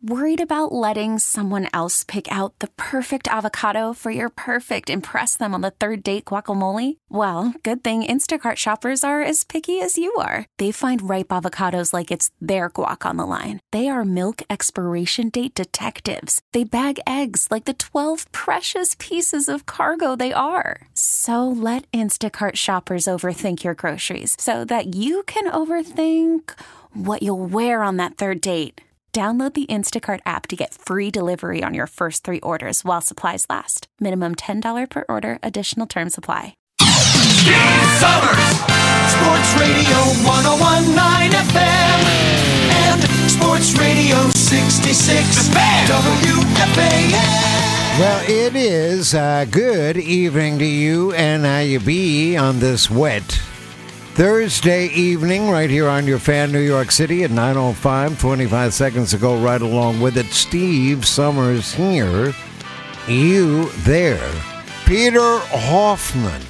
Worried about letting someone else pick out the perfect avocado for your perfect impress them on the third date guacamole? Well, good thing Instacart shoppers are as picky as you are. They find ripe avocados like it's their guac on the line. They are milk expiration date detectives. They bag eggs like the 12 precious pieces of cargo they are. So let Instacart shoppers overthink your groceries so that you can overthink what you'll wear on that third date. Download the Instacart app to get free delivery on your first 3 orders while supplies last. Minimum $10 per order. Additional terms apply. Steve Summers, Sports Radio 101.9 FM and Sports Radio 66 WFAN. Well, it is good evening to you, and how you be on this wet Thursday evening right here on your fan New York City at 9:05, 25 seconds ago, right along with it. Steve Summers here, you there. Peter Hoffman,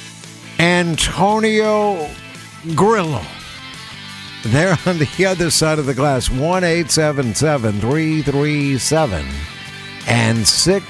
Antonio Grillo. They're on the other side of the glass. 1-877-337 and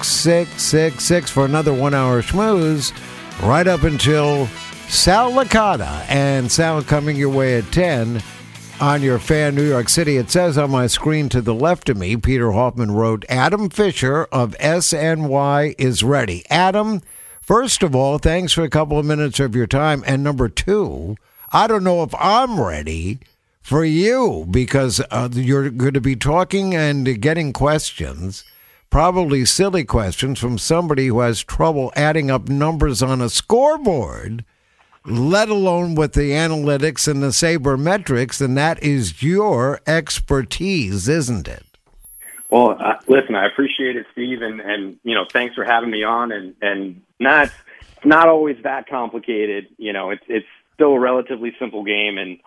6666 for another 1 hour schmooze right up until Sal Licata, and Sal coming your way at 10 on your fan New York City. It says on my screen to the left of me, Peter Hoffman wrote, Adam Fisher of SNY is ready. Adam, first of all, thanks for a couple of minutes of your time. And number two, I don't know if I'm ready for you, because you're going to be talking and getting questions, probably silly questions, from somebody who has trouble adding up numbers on a scoreboard, let alone with the analytics and the sabermetrics, and that is your expertise, isn't it? Well, listen, I appreciate it, Steve, and you know, thanks for having me on, and not always that complicated. You know, it's still a relatively simple game, and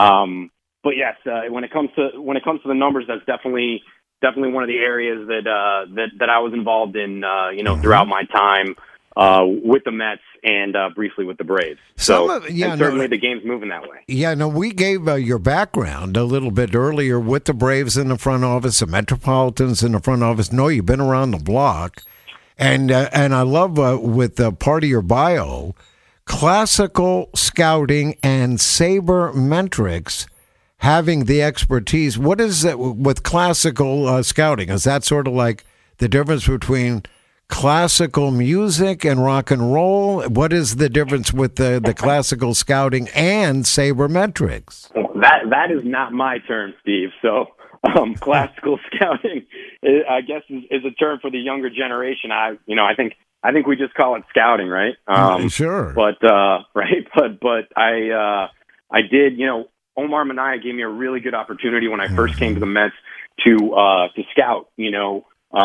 but yes, when it comes to the numbers, that's definitely one of the areas that I was involved in, you know, throughout my time with the Mets and briefly with the Braves. So certainly the game's moving that way. Yeah, no, we gave your background a little bit earlier with the Braves in the front office, the Metropolitans in the front office. No, you've been around the block. And I love with part of your bio, classical scouting and sabermetrics, having the expertise. What is it with classical scouting? Is that sort of like the difference between classical music and rock and roll? What is the difference with the classical scouting and sabermetrics? That is not my term, Steve. So classical scouting, I guess, is a term for the younger generation. I think we just call it scouting, right? Sure. But right, but I did. You know, Omar Minaya gave me a really good opportunity when I first came to the Mets to scout. You know.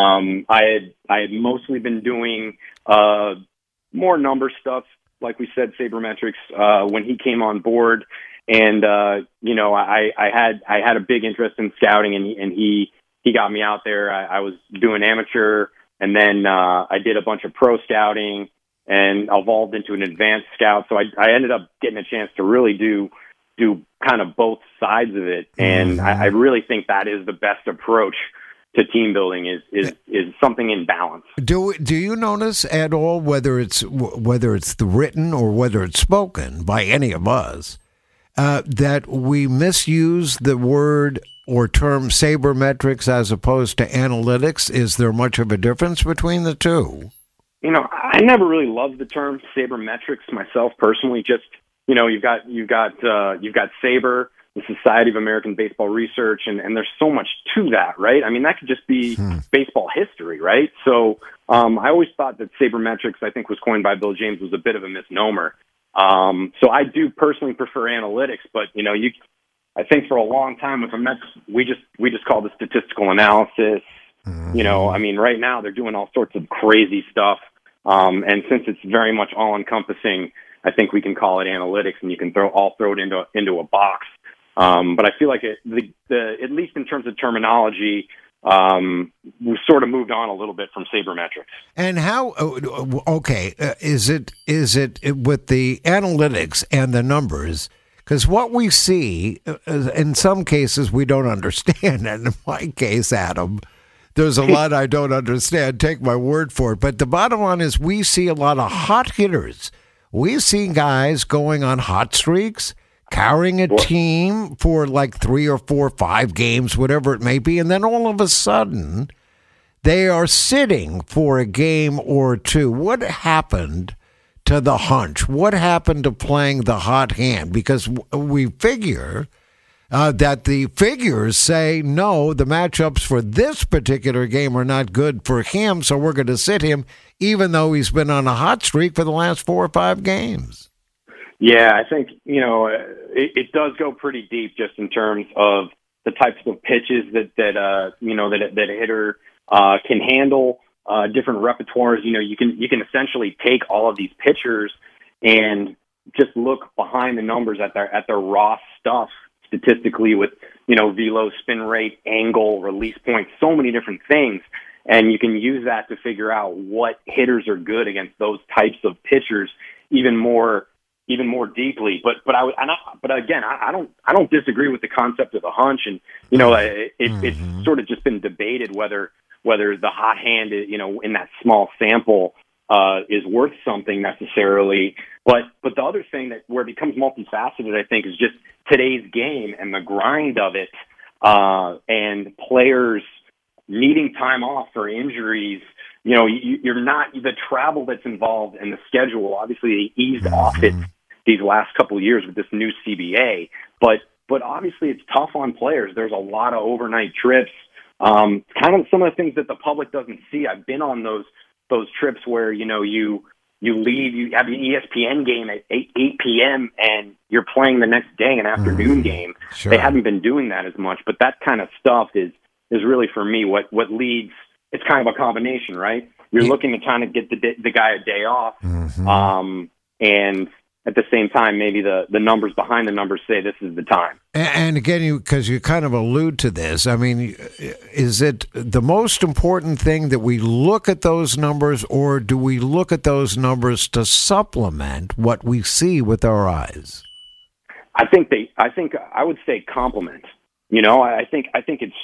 I had mostly been doing more number stuff, like we said, sabermetrics, when he came on board, and you know, I had a big interest in scouting, and he got me out there. I was doing amateur, and then I did a bunch of pro scouting and evolved into an advanced scout. So I ended up getting a chance to really do kind of both sides of it, and I really think that is the best approach to team building, is something in balance. Do you notice at all whether it's the written or whether it's spoken by any of us that we misuse the word or term sabermetrics as opposed to analytics? Is there much of a difference between the two? You know, I never really loved the term sabermetrics myself personally. Just, you know, you've got Saber, the Society of American Baseball Research, and there's so much to that, right? I mean, that could just be baseball history, right? So I always thought that sabermetrics, I think was coined by Bill James, was a bit of a misnomer. So I do personally prefer analytics, but, you know, I think for a long time with the Mets, we just called it statistical analysis. You know, I mean, right now they're doing all sorts of crazy stuff. And since it's very much all-encompassing, I think we can call it analytics, and you can throw it into a box. But I feel like at least in terms of terminology, we sort of moved on a little bit from sabermetrics. And how? Okay, is it with the analytics and the numbers? Because what we see, in some cases, we don't understand. And in my case, Adam, there's a lot I don't understand. Take my word for it. But the bottom line is we see a lot of hot hitters. We see guys going on hot streaks, carrying a team for like 3 or 4 or 5 games, whatever it may be. And then all of a sudden, they are sitting for a game or two. What happened to the hunch? What happened to playing the hot hand? Because we figure that the figures say, no, the matchups for this particular game are not good for him, so we're going to sit him, even though he's been on a hot streak for the last 4 or 5 games. Yeah, I think, it does go pretty deep just in terms of the types of pitches that a hitter can handle. Different repertoires. You can essentially take all of these pitchers and just look behind the numbers at their raw stuff statistically with velo, spin rate, angle, release point, so many different things, and you can use that to figure out what hitters are good against those types of pitchers even more deeply. But again, I don't disagree with the concept of the hunch, and it's sort of just been debated whether the hot hand, in that small sample, is worth something necessarily. But the other thing where it becomes multifaceted, I think, is just today's game and the grind of it, and players needing time off for injuries. You're not the travel that's involved in the schedule. Obviously, they eased off it these last couple of years with this new CBA, but obviously it's tough on players. There's a lot of overnight trips. Kind of some of the things that the public doesn't see. I've been on those trips where, you leave, you have the ESPN game at 8 p.m. and you're playing the next day, an afternoon game. Sure. They haven't been doing that as much, but that kind of stuff is really, for me, what leads. It's kind of a combination, right? You're looking to kind of get the guy a day off. And at the same time, maybe the numbers behind the numbers say this is the time. And again, because you kind of allude to this, I mean, is it the most important thing that we look at those numbers, or do we look at those numbers to supplement what we see with our eyes? I think I would say complement. I think it's.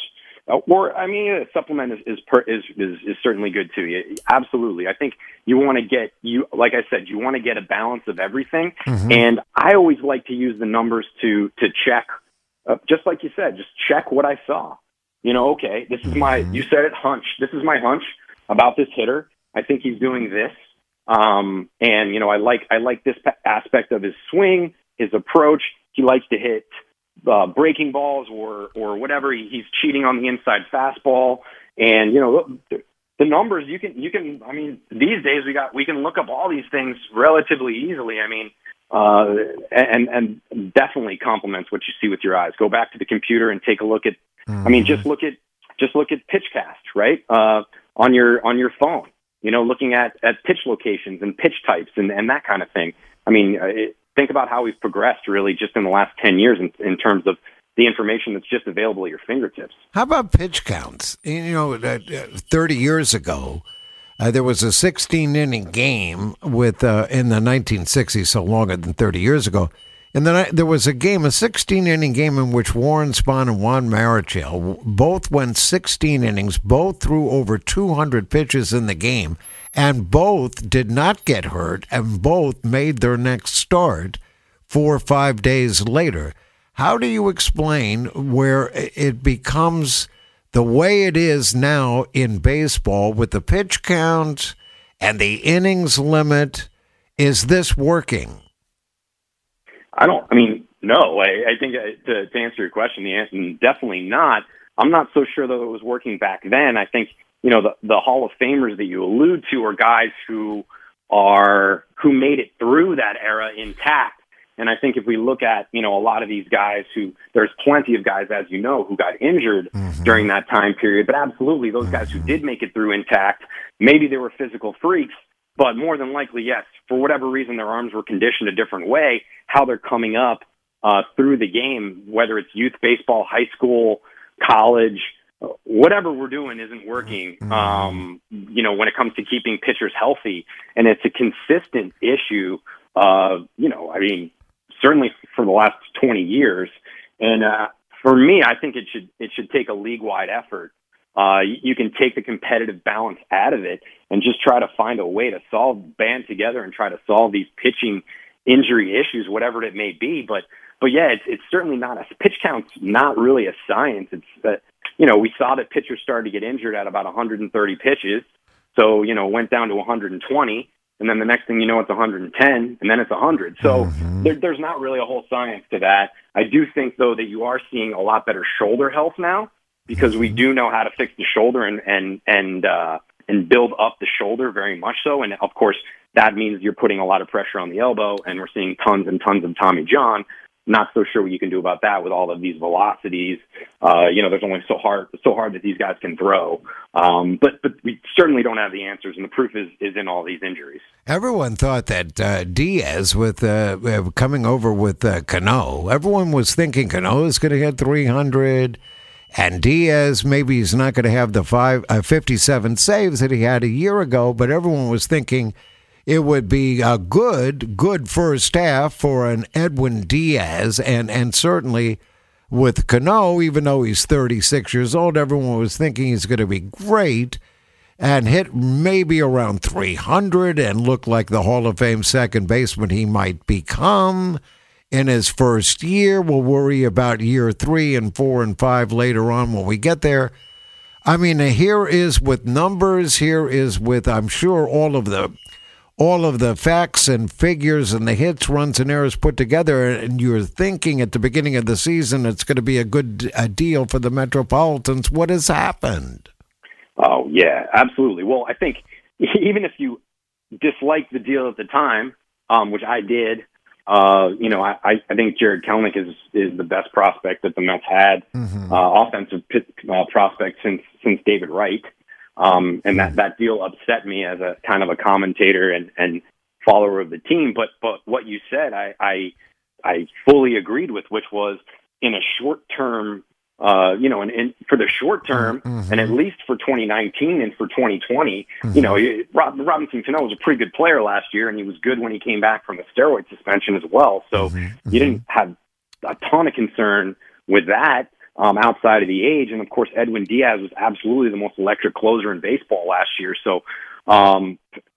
A supplement is certainly good too. Absolutely. I think you want to get like I said, you want to get a balance of everything. And I always like to use the numbers to check, just like you said, just check what I saw. Okay, this is you said it, hunch. This is my hunch about this hitter. I think he's doing this. And I like this aspect of his swing, his approach. He likes to hit breaking balls or whatever. He's cheating on the inside fastball, and the numbers you can. I mean, these days we can look up all these things relatively easily. I mean, and definitely complements what you see with your eyes. Go back to the computer and take a look at. I mean, just look at PitchCast, right? On your phone. Looking at pitch locations and pitch types and that kind of thing. I mean. Think about how we've progressed really just in the last 10 years in terms of the information that's just available at your fingertips. How about pitch counts? 30 years ago, there was a 16-inning game with in the 1960s, so longer than 30 years ago. And then there was a 16-inning game in which Warren Spahn and Juan Marichal both went 16 innings, both threw over 200 pitches in the game, and both did not get hurt, and both made their next start 4 or 5 days later. How do you explain where it becomes the way it is now in baseball with the pitch count and the innings limit? Is this working? No. I think to answer your question, the answer definitely not. I'm not so sure that it was working back then. I think, the Hall of Famers that you allude to are guys who made it through that era intact. And I think if we look at, a lot of these guys there's plenty of guys, as you know, who got injured during that time period, but absolutely those guys who did make it through intact, maybe they were physical freaks, but more than likely, yes, for whatever reason, their arms were conditioned a different way, how they're coming up through the game, whether it's youth baseball, high school, college, whatever we're doing isn't working, when it comes to keeping pitchers healthy. And it's a consistent issue. certainly for the last 20 years. And for me, I think it should take a league-wide effort. You can take the competitive balance out of it and just try to find a way to band together and try to solve these pitching injury issues, whatever it may be. But yeah, it's certainly not pitch count's not really a science. It's we saw that pitchers started to get injured at about 130 pitches. So, went down to 120, and then the next thing you know, it's 110, and then it's 100. So there's not really a whole science to that. I do think, though, that you are seeing a lot better shoulder health now, because we do know how to fix the shoulder and build up the shoulder very much so. And, of course, that means you're putting a lot of pressure on the elbow, and we're seeing tons and tons of Tommy John. Not so sure what you can do about that with all of these velocities. There's only so hard that these guys can throw. But we certainly don't have the answers, and the proof is in all these injuries. Everyone thought that Diaz, with coming over with Cano, everyone was thinking Cano is going to hit 300, and Diaz, maybe he's not going to have the 57 saves that he had a year ago, but everyone was thinking it would be a good first half for an Edwin Diaz, and certainly with Cano, even though he's 36 years old, everyone was thinking he's going to be great and hit maybe around 300 and look like the Hall of Fame second baseman he might become in his first year. We'll worry about year 3 and 4 and 5 later on when we get there. I mean, here is with numbers, here is with, I'm sure, all of the facts and figures and the hits, runs, and errors put together, and you're thinking at the beginning of the season it's going to be a good deal for the Metropolitans. What has happened? Oh, yeah, absolutely. Well, I think even if you disliked the deal at the time, which I did, I think Jared Kelenic is the best prospect that the Mets had, offensive prospect since David Wright. And that deal upset me as a kind of a commentator and follower of the team. But what you said, I fully agreed with, which was in a short term, and for the short term, and at least for 2019 and for 2020, Robinson Cano was a pretty good player last year, and he was good when he came back from the steroid suspension as well. So you didn't have a ton of concern with that. Outside of the age. And of course, Edwin Diaz was absolutely the most electric closer in baseball last year. So, and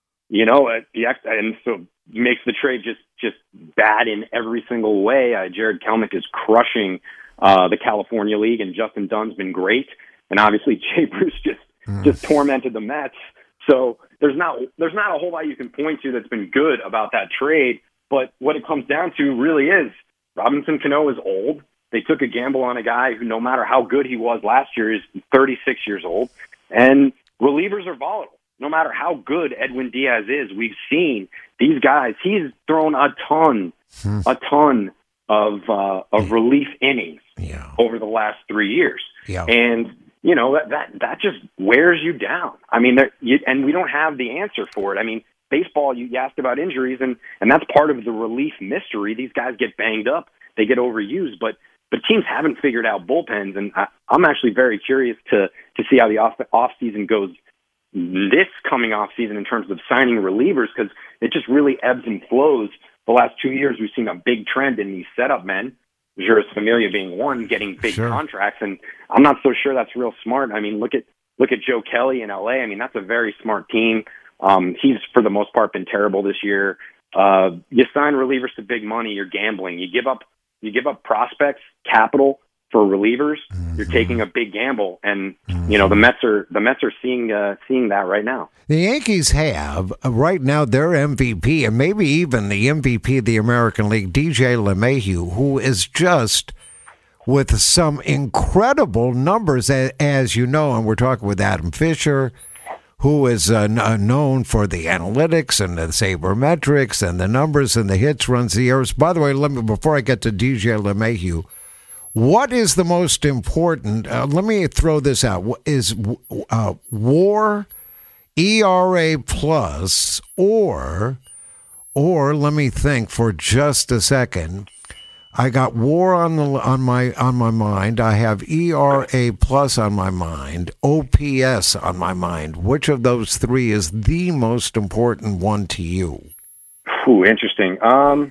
so makes the trade just bad in every single way. Jared Kelenic is crushing the California League, and Justin Dunn's been great. And obviously, Jay Bruce just tormented the Mets. So there's not a whole lot you can point to that's been good about that trade. But what it comes down to really is Robinson Cano is old. They took a gamble on a guy who, no matter how good he was last year, is 36 years old. And relievers are volatile. No matter how good Edwin Diaz is, we've seen these guys. He's thrown a ton of relief innings over the last 3 years. Yeah. And, that just wears you down. I mean, and we don't have the answer for it. I mean, baseball, you asked about injuries, and that's part of the relief mystery. These guys get banged up. They get overused, but teams haven't figured out bullpens, and I'm actually very curious to see how the off season goes this coming off season in terms of signing relievers, because it just really ebbs and flows. The last 2 years, we've seen a big trend in these setup men, Juris Familia being one, getting big contracts, and I'm not so sure that's real smart. I mean, look at Joe Kelly in LA. I mean, that's a very smart team. He's for the most part been terrible this year. You sign relievers to big money, you're gambling. You give up prospects, capital for relievers. You're taking a big gamble, and the Mets are seeing that right now. The Yankees have right now their MVP, and maybe even the MVP of the American League, DJ LeMahieu, who is just with some incredible numbers, as you know, and we're talking with Adam Fisher, who is known for the analytics and the sabermetrics and the numbers and the hits, runs, the errors. By the way, before I get to DJ LeMahieu, what is the most important? Let me throw this out. Is WAR, ERA plus, or let me think for just a second. I got WAR on my mind. I have ERA plus on my mind. OPS on my mind. Which of those three is the most important one to you? Ooh, interesting. I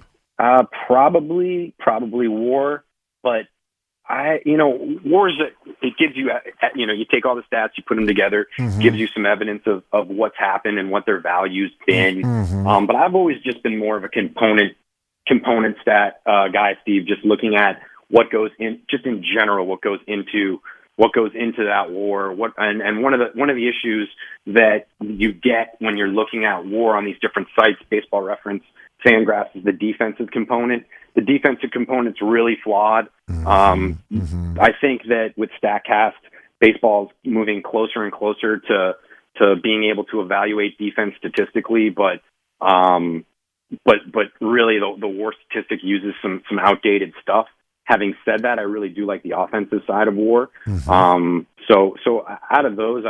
Probably WAR, but WAR is it gives you, you take all the stats, you put them together, gives you some evidence of what's happened and what their value's been. But I've always just been more of a component stat guy, Steve, just looking at what goes in, just in general, what goes into that WAR. And one of the issues that you get when you're looking at WAR on these different sites, Baseball Reference, Fangraphs, is the defensive component. The defensive component's really flawed. I think that with StatCast, baseball's moving closer and closer to being able to evaluate defense statistically, but really the WAR statistic uses some outdated stuff. Having said that, I really do like the offensive side of WAR. So out of those,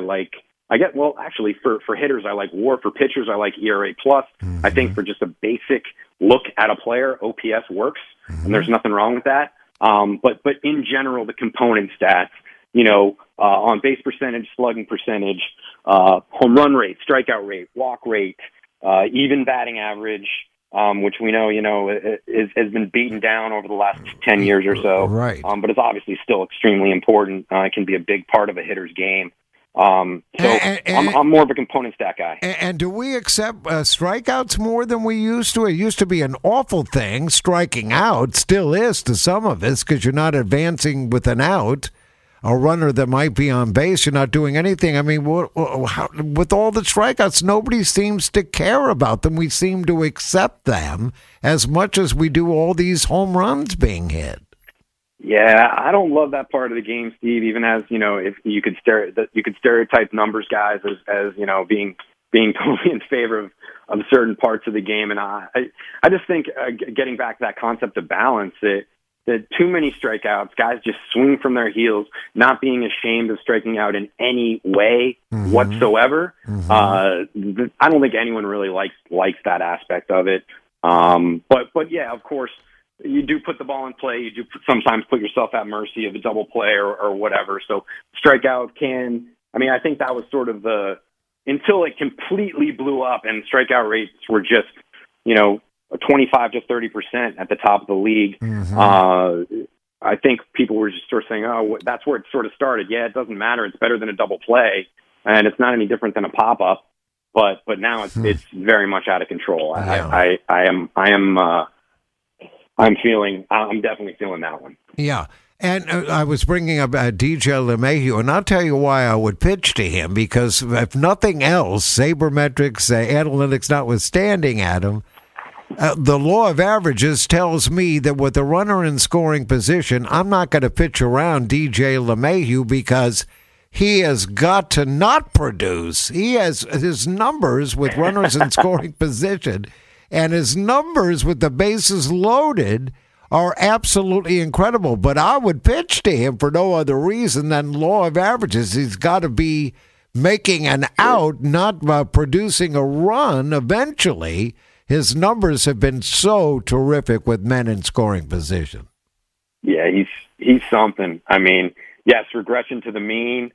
for hitters, I like WAR. For pitchers, I like ERA plus. I think for just a basic look at a player, OPS works, and there's nothing wrong with that. But in general, the component stats, on base percentage, slugging percentage, home run rate, strikeout rate, walk rate, even batting average, which we know, has been beaten down over the last 10 years or so. Right. But it's obviously still extremely important. It can be a big part of a hitter's game. I'm more of a component stat guy. And do we accept strikeouts more than we used to? It used to be an awful thing. Striking out still is to some of us because you're not advancing with an out. A runner that might be on base, you're not doing anything. I mean, with all the strikeouts, nobody seems to care about them. We seem to accept them as much as we do all these home runs being hit. Yeah, I don't love that part of the game, Steve. Even as if you could stereotype numbers guys as being totally in favor of certain parts of the game, and I just think getting back to that concept of balance, that too many strikeouts, guys just swing from their heels, not being ashamed of striking out in any way whatsoever. I don't think anyone really likes that aspect of it. But yeah, of course, you do put the ball in play. You do sometimes put yourself at mercy of a double play or whatever. So strikeout I think that was sort of until it completely blew up and strikeout rates were just, 25 to 30% at the top of the league. I think people were just sort of saying, oh, that's where it sort of started. Yeah, it doesn't matter. It's better than a double play, and it's not any different than a pop-up. But now it's very much out of control. Yeah. I'm definitely feeling that one. Yeah. And I was bringing up DJ LeMahieu, and I'll tell you why I would pitch to him, because if nothing else, sabermetrics, analytics notwithstanding, Adam, the law of averages tells me that with a runner in scoring position, I'm not going to pitch around DJ LeMahieu because he has got to not produce. He has his numbers with runners in scoring position, and his numbers with the bases loaded are absolutely incredible. But I would pitch to him for no other reason than law of averages. He's got to be making an out, not producing a run eventually. His numbers have been so terrific with men in scoring position. Yeah, he's something. I mean, yes, regression to the mean.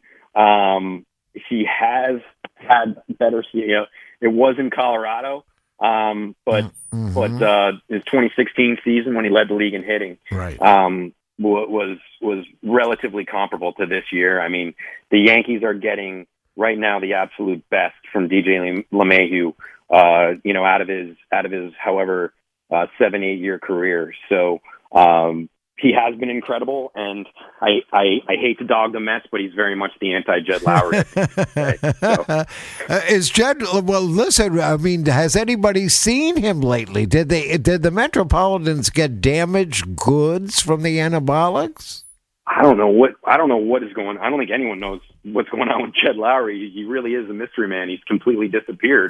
He has had better. It was in Colorado, but his 2016 season when he led the league in hitting, right, was relatively comparable to this year. I mean, the Yankees are getting right now the absolute best from DJ LeMahieu. Out of his however 7-8 year career. So he has been incredible, and I hate to dog the Mets, but he's very much the anti-Jed Lowry. Right? So. Is Jed? Well, listen. I mean, has anybody seen him lately? Did the Metropolitans get damaged goods from the anabolics? I don't know what is going on. I don't think anyone knows what's going on with Jed Lowry. He really is a mystery man. He's completely disappeared.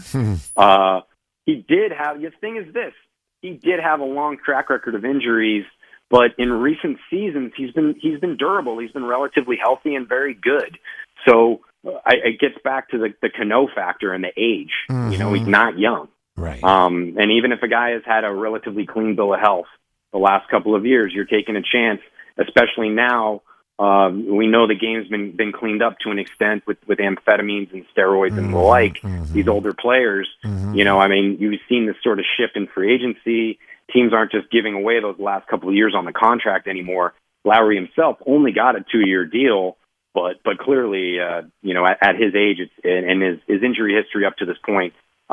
He did have, the thing is this, he did have a long track record of injuries, but in recent seasons, he's been durable. He's been relatively healthy and very good. So it gets back to the Cano factor and the age. He's not young. Right. And even if a guy has had a relatively clean bill of health the last couple of years, you're taking a chance. Especially now, we know the game's been cleaned up to an extent with amphetamines and steroids and the like. These older players, you've seen this sort of shift in free agency, teams aren't just giving away those last couple of years on the contract anymore. Lowry himself only got a 2-year deal, but clearly, at his age and his injury history up to this point,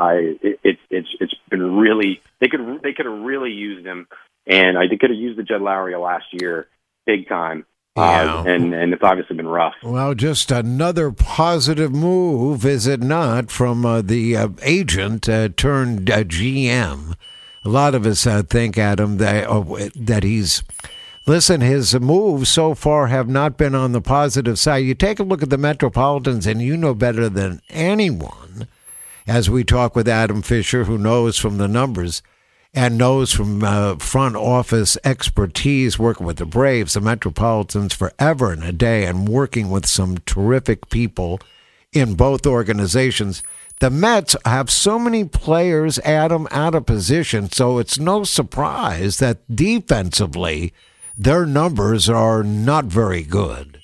it's been really, they could have really used him, and they could have used the Jed Lowry last year big time. Yeah. And it's obviously been rough. Well, just another positive move, is it not, from the agent turned GM. A lot of us think, Adam, that he's... Listen, his moves so far have not been on the positive side. You take a look at the Metropolitans, and you know better than anyone, as we talk with Adam Fisher, who knows from the numbers and knows from front office expertise working with the Braves, the Metropolitans forever and a day, and working with some terrific people in both organizations. The Mets have so many players, Adam, out of position, so it's no surprise that defensively their numbers are not very good.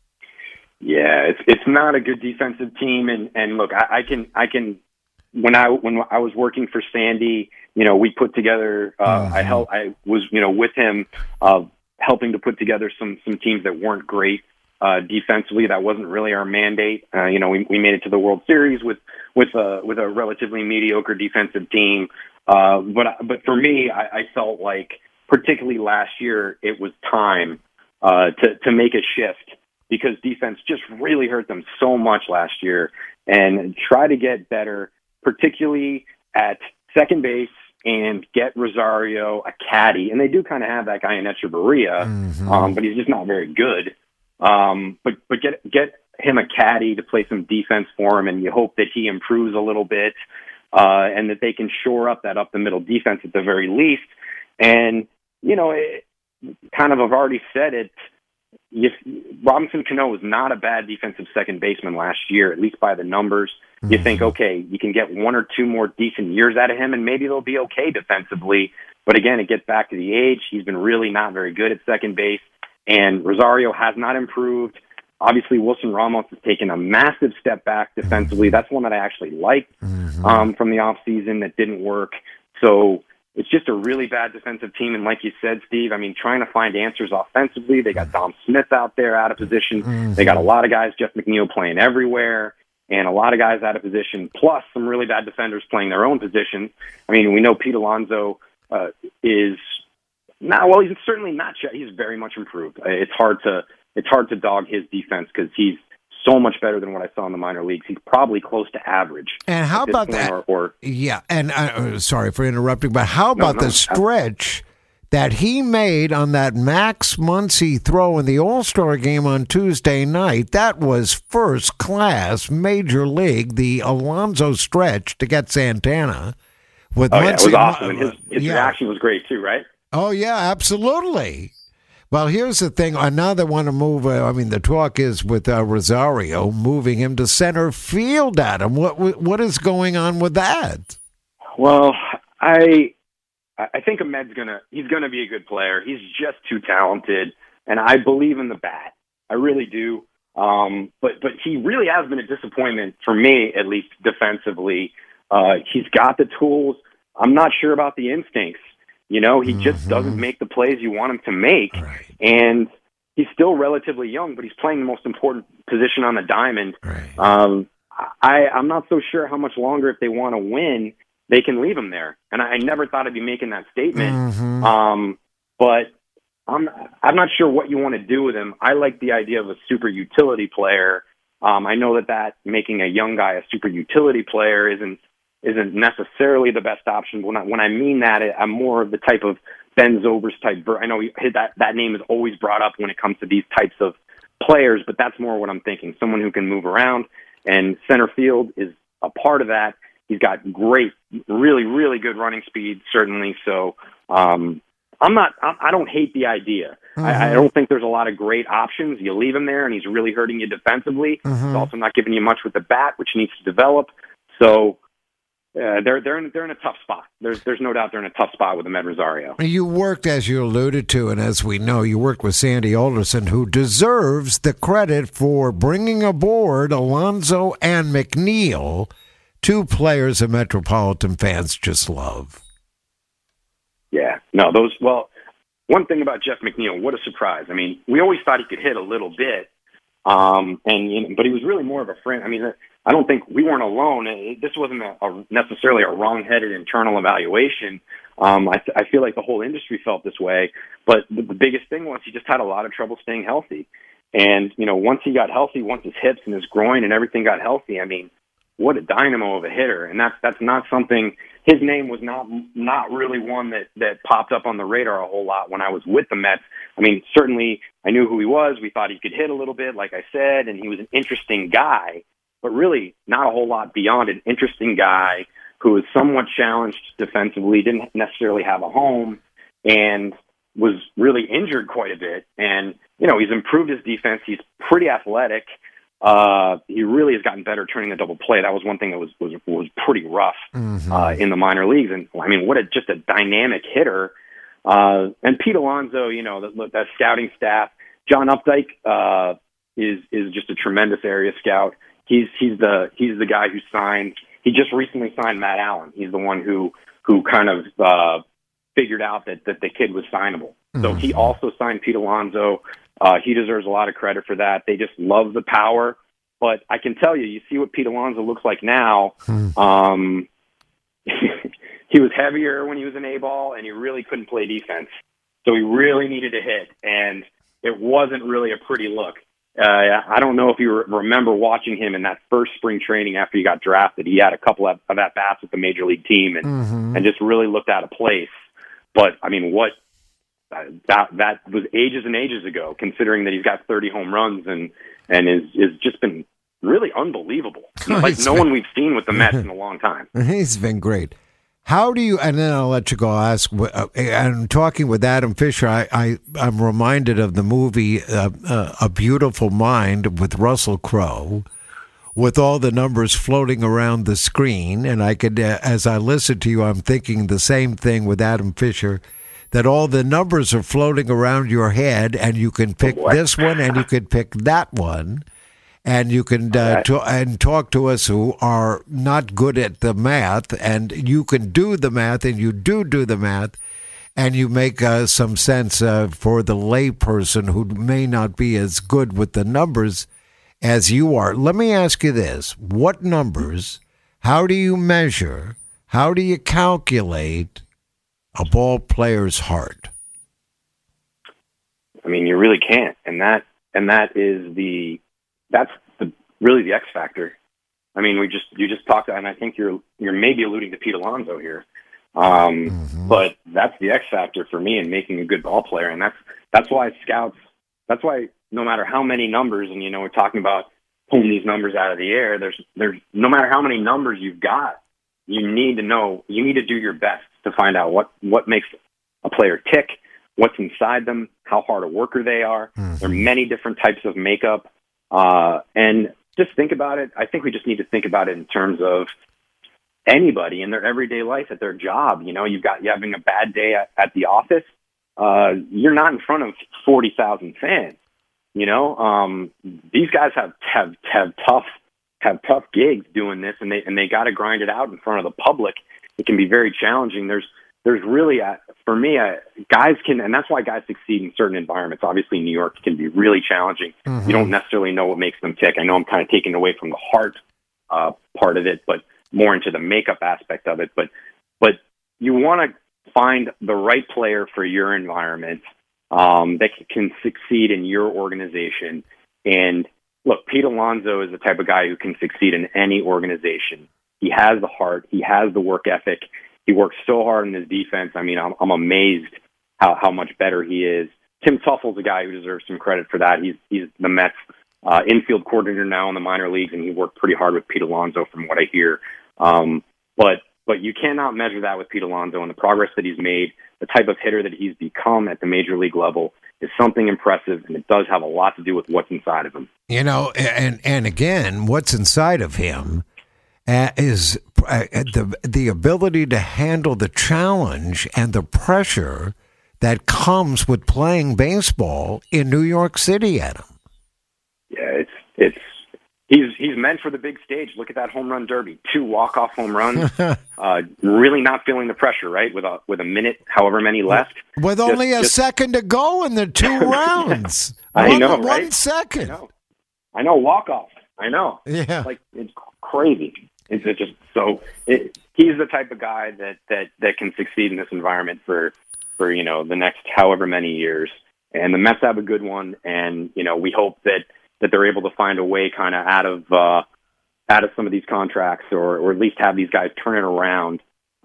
Yeah, it's not a good defensive team, and look, I can when I was working for Sandy, we put together. I was with him, helping to put together some teams that weren't great defensively. That wasn't really our mandate. We made it to the World Series with a relatively mediocre defensive team. But for me, I felt like, particularly last year, it was time to make a shift, because defense just really hurt them so much last year, and try to get better, particularly at second base, and get Rosario a caddy. And they do kind of have that guy in Echeverria, but he's just not very good. But get him a caddy to play some defense for him, and you hope that he improves a little bit, and that they can shore up that up the middle defense at the very least. And kind of, I've already said it, Robinson Cano was not a bad defensive second baseman last year, at least by the numbers. You think, okay, you can get 1 or 2 more decent years out of him, and maybe they'll be okay defensively. But again, it gets back to the age. He's been really not very good at second base, and Rosario has not improved. Obviously, Wilson Ramos has taken a massive step back defensively. That's one that I actually liked from the offseason that didn't work. So it's just a really bad defensive team. And like you said, Steve, trying to find answers offensively. They got Dom Smith out there out of position. They got a lot of guys, Jeff McNeil, playing everywhere, and a lot of guys out of position, plus some really bad defenders playing their own position. We know Pete Alonso is not, well, he's certainly not, he's very much improved. It's hard to dog his defense, because he's so much better than what I saw in the minor leagues. He's probably close to average. And how about that? Yeah, and sorry for interrupting, but how about the stretch that he made on that Max Muncy throw in the All-Star game on Tuesday night? That was first-class Major League, the Alonso stretch to get Santana. With Muncy, it was awesome. And his reaction was great too, right? Oh, yeah, absolutely. Well, here's the thing. Now they want to move. The talk is with Rosario moving him to center field. Adam, what is going on with that? Well, I think Ahmed's he's gonna be a good player. He's just too talented, and I believe in the bat. I really do. But he really has been a disappointment for me, at least defensively. He's got the tools. I'm not sure about the instincts. He just doesn't make the plays you want him to make. Right. And he's still relatively young, but he's playing the most important position on the diamond. Right. I'm not so sure how much longer, if they want to win, they can leave him there. And I never thought I'd be making that statement. But I'm not sure what you want to do with him. I like the idea of a super utility player. I know that making a young guy a super utility player isn't necessarily the best option. When I mean that, I'm more of the type of Ben Zobrist type. I know that name is always brought up when it comes to these types of players, but that's more what I'm thinking. Someone who can move around, and center field is a part of that. He's got great, really, really good running speed, certainly. So I don't hate the idea. I don't think there's a lot of great options. You leave him there, and he's really hurting you defensively. He's also not giving you much with the bat, which needs to develop. So they're in a tough spot. There's no doubt they're in a tough spot with Amed Rosario. You worked, as you alluded to, and as we know, you worked with Sandy Alderson, who deserves the credit for bringing aboard Alonso and McNeil, two players that Metropolitan fans just love. Yeah. No, one thing about Jeff McNeil, what a surprise. I mean, we always thought he could hit a little bit, but he was really more of a friend. I mean, I don't think we weren't alone. This wasn't necessarily a wrong-headed internal evaluation. I feel like the whole industry felt this way, but the biggest thing was he just had a lot of trouble staying healthy. And, once he got healthy, once his hips and his groin and everything got healthy, I mean, what a dynamo of a hitter. And that's not something, his name was not really one that popped up on the radar a whole lot when I was with the Mets. I mean, certainly I knew who he was. We thought he could hit a little bit, like I said, and he was an interesting guy, but really not a whole lot beyond an interesting guy who was somewhat challenged defensively, didn't necessarily have a home, and was really injured quite a bit. And, he's improved his defense. He's pretty athletic. He really has gotten better turning the double play. That was one thing that was pretty rough in the minor leagues. And I mean, just a dynamic hitter. And Pete Alonso, that scouting staff. John Updike is just a tremendous area scout. He's the guy who signed. He just recently signed Matt Allen. He's the one who kind of figured out that the kid was signable. So he also signed Pete Alonso. He deserves a lot of credit for that. They just love the power. But I can tell you see what Pete Alonso looks like now. He was heavier when he was an A-ball, and he really couldn't play defense. So he really needed to hit, and it wasn't really a pretty look. I don't know if you remember watching him in that first spring training after he got drafted. He had a couple of at-bats with the major league team and just really looked out of place. But, I mean, that was ages and ages ago, considering that he's got 30 home runs and is just been really unbelievable. Like no one we've seen with the Mets in a long time. He's been great. How do you, and then I'll let you go ask, and talking with Adam Fisher, I'm reminded of the movie A Beautiful Mind with Russell Crowe, with all the numbers floating around the screen. And I could, as I listen to you, I'm thinking the same thing with Adam Fisher, that all the numbers are floating around your head, and you can pick this one and you can pick that one. And you can talk to us who are not good at the math, and you can do the math, and you do the math, and you make some sense for the layperson who may not be as good with the numbers as you are. Let me ask you this. What numbers, how do you measure, how do you calculate a ball player's heart? I mean, you really can't, and that is that's really the X factor. I mean, you just talked, and I think you're maybe alluding to Pete Alonso here, but that's the X factor for me in making a good ball player, and that's why scouts. That's why no matter how many numbers, and we're talking about pulling these numbers out of the air. There's no matter how many numbers you've got, you need to do your best to find out what makes a player tick, what's inside them, how hard a worker they are. There are many different types of makeup. And just think about it. I think we just need to think about it in terms of anybody in their everyday life at their job. You're having a bad day at the office. You're not in front of 40,000 fans. These guys have tough gigs doing this, and they got to grind it out in front of the public. It can be very challenging. There's really, for me, guys can, and that's why guys succeed in certain environments. Obviously, New York can be really challenging. You don't necessarily know what makes them tick. I know I'm kind of taking away from the heart part of it, but more into the makeup aspect of it. But you want to find the right player for your environment that can succeed in your organization. And look, Pete Alonso is the type of guy who can succeed in any organization. He has the heart. He has the work ethic. He works so hard in his defense. I mean, I'm amazed how much better he is. Tim Tuffel's a guy who deserves some credit for that. He's the Mets infield coordinator now in the minor leagues, and he worked pretty hard with Pete Alonso from what I hear. But you cannot measure that with Pete Alonso, and the progress that he's made, the type of hitter that he's become at the major league level is something impressive, and it does have a lot to do with what's inside of him. And again, what's inside of him is the ability to handle the challenge and the pressure that comes with playing baseball in New York City, Adam. Yeah, it's he's meant for the big stage. Look at that home run derby, 2 walk-off home runs. Really not feeling the pressure, right? With a minute, however many left. With only a second to go in the 2 rounds. I know, right? 1 second. I know, walk-off. I know. Yeah. Like, it's crazy. It's just so. He's the type of guy that can succeed in this environment for the next however many years. And the Mets have a good one, and we hope that they're able to find a way kind of out of some of these contracts, or at least have these guys turn it around.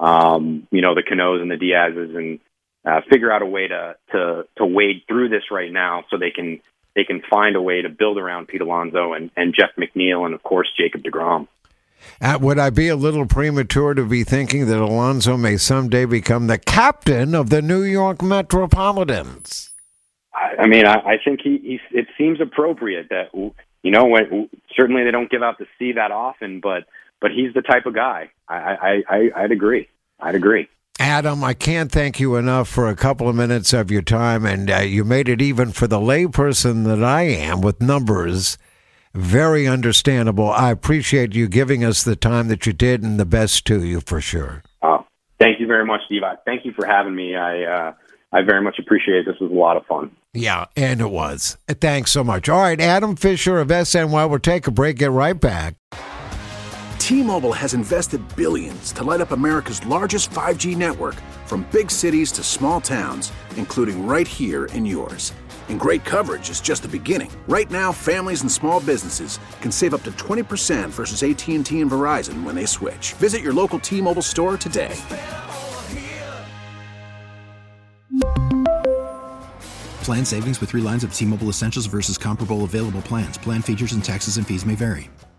The Canoes and the Diazes, and figure out a way to wade through this right now, so they can find a way to build around Pete Alonso and Jeff McNeil and of course Jacob deGrom. Would I be a little premature to be thinking that Alonso may someday become the captain of the New York Metropolitans? I mean, I think it seems appropriate that, certainly they don't give out the C that often, but he's the type of guy. I'd agree. Adam, I can't thank you enough for a couple of minutes of your time, and you made it, even for the layperson that I am with numbers, very understandable. I appreciate you giving us the time that you did, and the best to you for sure. Thank you very much, Steve. Thank you for having me. I very much appreciate it. This was a lot of fun. Yeah, and it was. Thanks so much. All right, Adam Fisher of SNY. We'll take a break, get right back. T-Mobile has invested billions to light up America's largest 5G network, from big cities to small towns, including right here in yours. And great coverage is just the beginning. Right now, families and small businesses can save up to 20% versus AT&T and Verizon when they switch. Visit your local T-Mobile store today. Plan savings with 3 lines of T-Mobile Essentials versus comparable available plans. Plan features and taxes and fees may vary.